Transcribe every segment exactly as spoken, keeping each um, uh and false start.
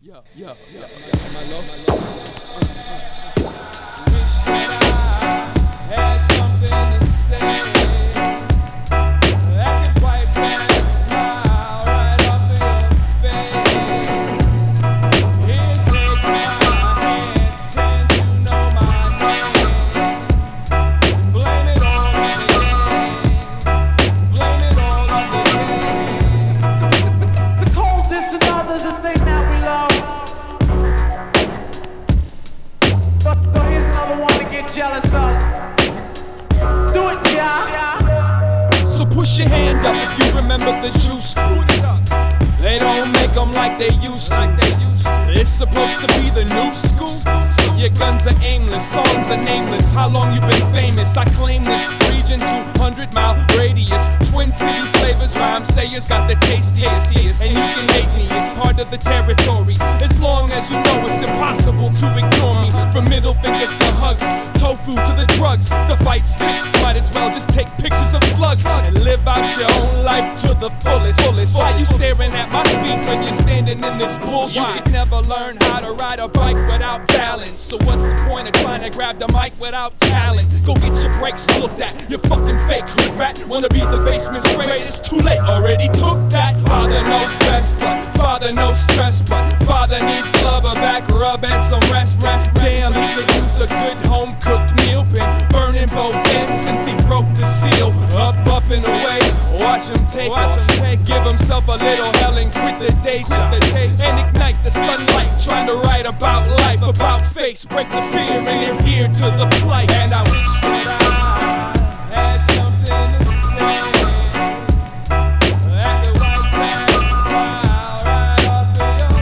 yo, yo, yo, yo, my love, my love. Wish that I had something to say that could wipe that smile right off of your face. Here, take my hand, pretend you know my name. Blame it all on the game. Blame it all on the game. The coldest and others a thing that we love. But, but here's another one to get jealous of. Do it, yeah. So push your hand up if you remember the juice crew. They don't make them like they used to. It's supposed to be the new school. Your guns are aimless, songs are nameless. How long you been famous? I claim this region, two hundred mile radius. Twin city flavors, rhyme sayers got the tastiest. And you can hate me, it's part of the territory. As long as you know it's impossible to ignore me. From middle fingers to hugs, tofu to the drugs. The fight's fixed, might as well just take pictures of slugs and live out your own life to the fullest. Why you staring at my feet when you're standing in this bullshit? You could never learn how to ride a bike without balance. So what's the point of trying to grab the mic without talent? Go get your brakes looked at, you fucking fake hood rat. Wanna be the basement's greatest? Too late, already took that. Father knows best, but father knows stress. But father needs love, a back rub and some rest. Rest, damn, he could use a good home cooked meal. Been burning both ends since he broke the seal. Up, up and away, watch him take watch off. Him take, give himself a little hell and quit the day job. And ignite the sunlight, trying to write about life, about face, break the fear and adhere to the plight. And I wish that I had something to say that could wipe that smile right off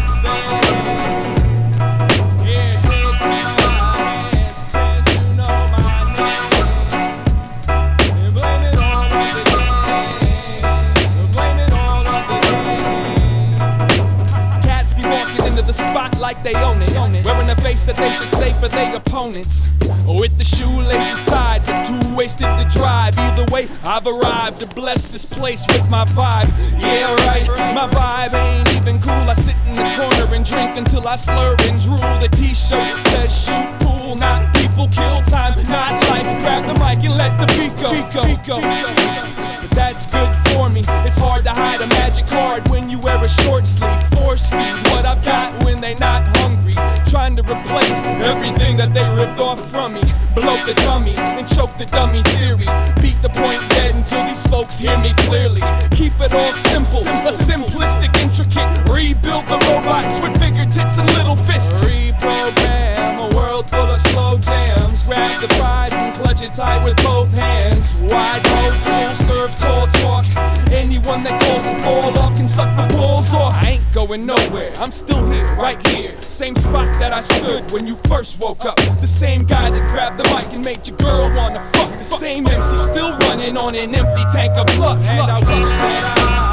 of your face. Here, take my hand, pretend you know my name, and blame it all on the game. Blame it all on the game. Cats be walking into the spot like they own it, wearing a face that they should save for their opponents. With the shoelaces tied, but too wasted to drive. Either way, I've arrived to bless this place with my vibe. Yeah, right, my vibe ain't even cool. I sit in the corner and drink until I slur and drool. The t-shirt says shoot pool, not people kill time, not life. Grab the mic and let the beat go, beat go, beat go. But that's good for me. It's hard to hide a magic card when you wear a short sleeve. Force feed what I've got when they not hungry. Trying to replace everything that they ripped off from me. Blow the tummy and choke the dummy theory. Beat the point dead until these folks hear me clearly. Keep it all simple, a simplistic, intricate. Rebuild the robots with bigger tits and little fists. Reprogram a world full of slow jams. Grab the prize and clutch it tight with both hands. Wide no tool, serve tall talk. Anyone that calls to fall off can suck the balls off. I ain't going nowhere, I'm still here, right here. Same spot that I stood when you first woke up. The same guy that grabbed the mic and made your girl wanna fuck. The same M C still running on an empty tank of luck. And I wish that I